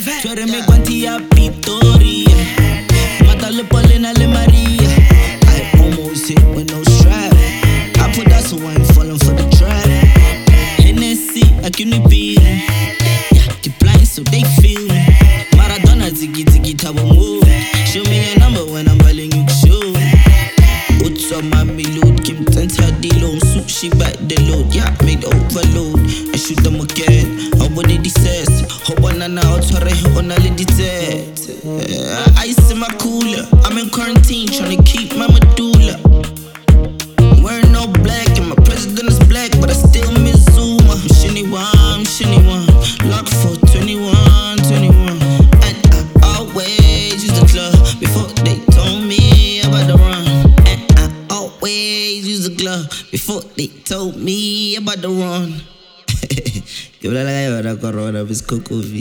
Suere me quantia Victoria. Mátale Paulina Le Maria. I almost hit with no strap. I put that so I ain't falling for the trap. Hennessy, I give me beat. Yeah, the blind so they feel me. Maradona ziggy ziggy tabo move. Show me a number when I'm balling you show. What's up my load? Kim Tenta D-Loan. Soup she back the load. Yeah, made overload. I shoot them again. How what did he says? Hope on an out sorry on a lady dead. Ice in my cooler. I'm in quarantine trying to keep my medulla. Wearing no black and my president is black, but I still miss Zuma. I'm shinny one. Lock for 21. And I always use the club before they told me about the run. And I always use the glove before they told me about the run. Que la corona, pues Coco